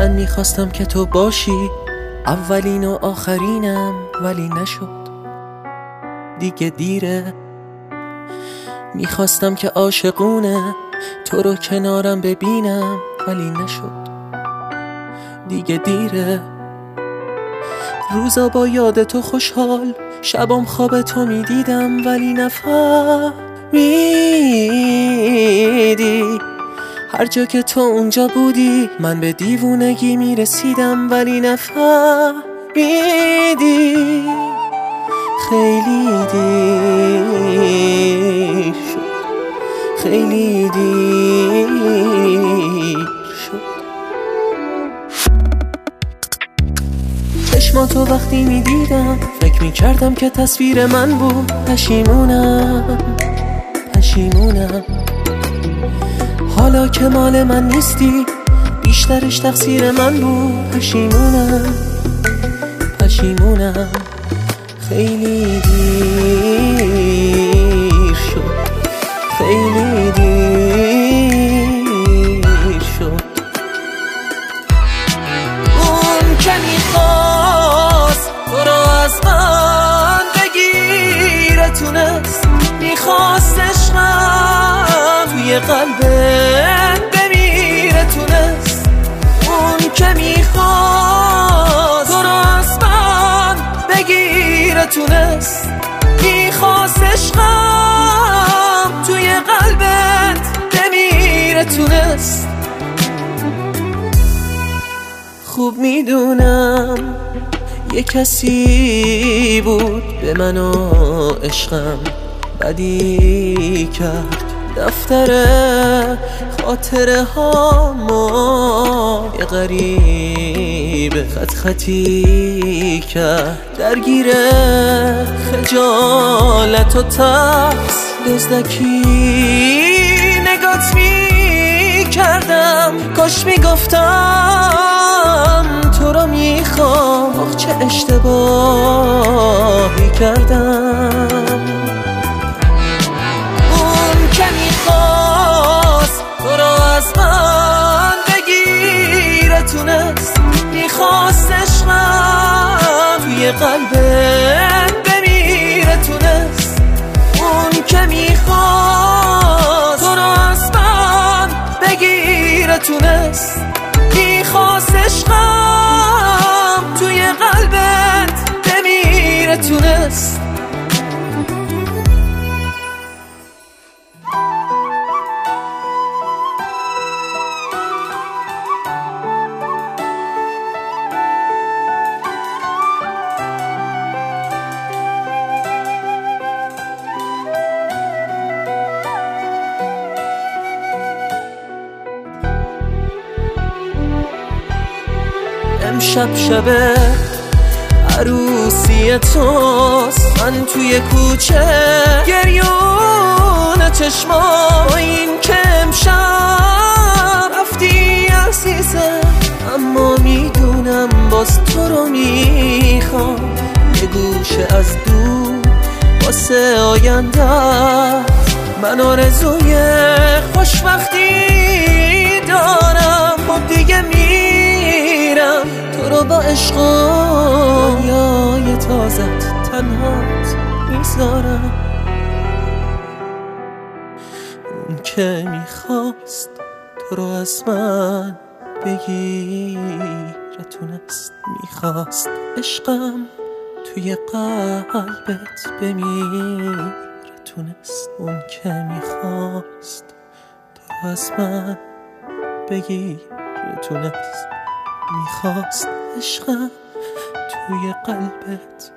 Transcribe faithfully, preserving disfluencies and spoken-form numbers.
من میخواستم که تو باشی اولین و آخرینم، ولی نشد دیگه دیره. میخواستم که عاشقونه تو رو کنارم ببینم، ولی نشد دیگه دیره. روزا با یاد تو خوشحال، شبام خواب تو میدیدم، ولی نفهمیدی هر جا که تو اونجا بودی من به دیوونگی میرسیدم، ولی نفهمیدی خیلی دیر شد، خیلی دیر شد. چشماتو وقتی میدیدم فکر میکردم که تصویر من بود. پشیمونم پشیمونم حالا که مال من نیستی، بیشترش تقصیر من بود. پشیمونم پشیمونم خیلی دیر شد، خیلی دیر شد. اون که میخواست تو رو از من بگیره تونست، میخواست عشقم توی قلبت بمیره تونست. اون که میخواست تو رو از من بگیره تونست، میخواست عشقم توی قلبت بمیره تونست. خوب میدونم یه کسی بود به من و عشقم بدی کرد، دفتر خاطره ها ما یه غریب خط خطی کرد. درگیر خجالت و ترس دزدکی نگات می کردم، کاش می گفتم تو رو می خوام، آخ چه اشتباهی کردم. اون که میخواست تو رو از من بگیره تونست، میخواست عشقم توی قلبت بمیره تونست. اون که میخواست تو رو از من بگیره تونست، میخواست عشقم توی قلبت بمیره تونست. امشب شب عروسی توست، من توی کوچه گریون چشما، این که امشب رفتی عزیزم، اما میدونم باز تو رو میخوام. یه گوشه از دور واسه آینده من آرزوی خوشبختی دارم. خب دیگه میرم تو رو با عشق و دنیای تازت تنهات میذارم. اون که میخواست تو رو از من بگیره تونست، میخواست عشقم توی قلبت بمیره تونست. اون که میخواست تو رو از من بگیره تونست، میخواست عشقم توی قلبت